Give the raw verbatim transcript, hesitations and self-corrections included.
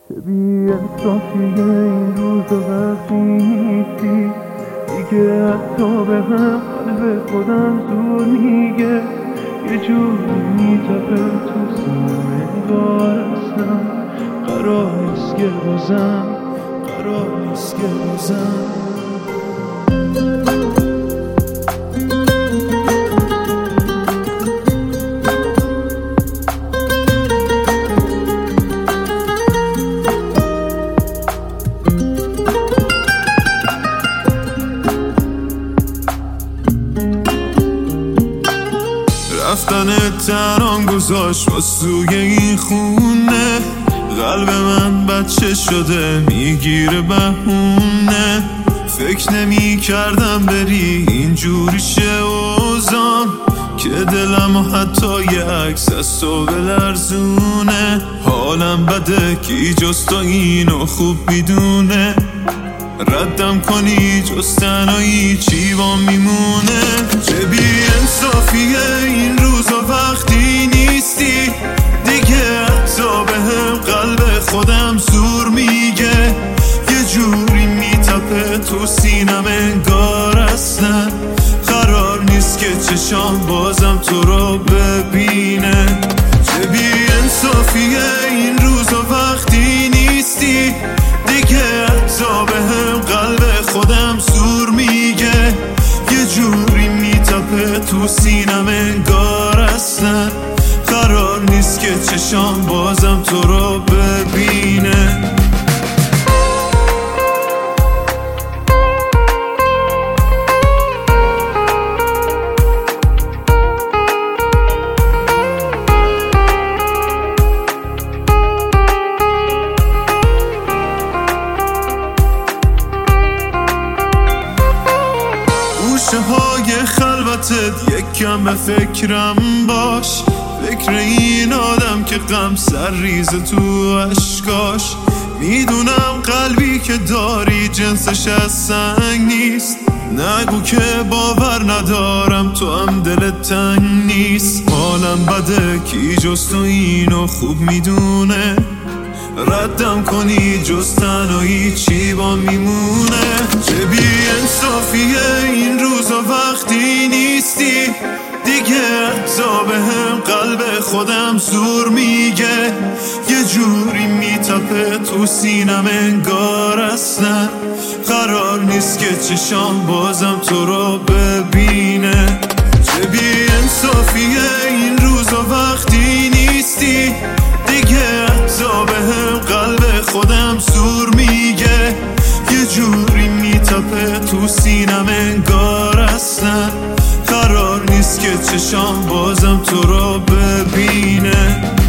چه بی انصافیه این روز وقتی نیستی دیگه، حتی به هم قلب خودم زور میگه، یه جوری میتپه تو سینم انگار اصلا قرار نیست که بازم قرار نیست که بازم رفتن تنام گذاشت واسوی این خونه، قلب من بچه شده میگیره بهونه. فکر نمی کردم بری اینجوری شه اوزان، که دلم و حتی یه عکس از تو بلرزونه. حالم بده کی جز تو اینو خوب میدونه، ردم کنی جز تنهایی چی با میمونه. چه بی انصافیه این روزا وقتی نیستی دیگه، حتی به هم قلب خودم زور میگه، یه جوری میتپه تو سینم انگار اصلا قرار نیست که چشام بازم تو رو ببینه. چه بی انصافیه این روزا وقتی نیستی دیگه، حتی به هم قلب خودم زور میگه، یه جوری میتپه تو سینم انگار اصلا قرار نیست که چشام بازم تو رو ببینه. گوشه های خلوتت یک کم به فکرم باش، فکر این آدم که غم سر ریز تو عشقاش. میدونم قلبی که داری جنسش از سنگ نیست، نگو که باور ندارم تو هم دلت تنگ نیست. حالم بده کی جز تو اینو خوب میدونه، ردم کنی جز تنهایی چی با میمونه. چه بی انصافیه این روزا وقتی نیستی دیگه، حتی به هم قلب خودم زور میگه، یه جوری میتپه تو سینم انگار اصلا قرار نیست که چشام بازم تو رو ببینه. چه بی انصافیه این روزا وقتی نیستی دیگه، حتی به هم قلب خودم زور میگه، یه جوری میتپه تو سینم انگار اصلا قرار نیست که چشام بازم تو رو ببینه.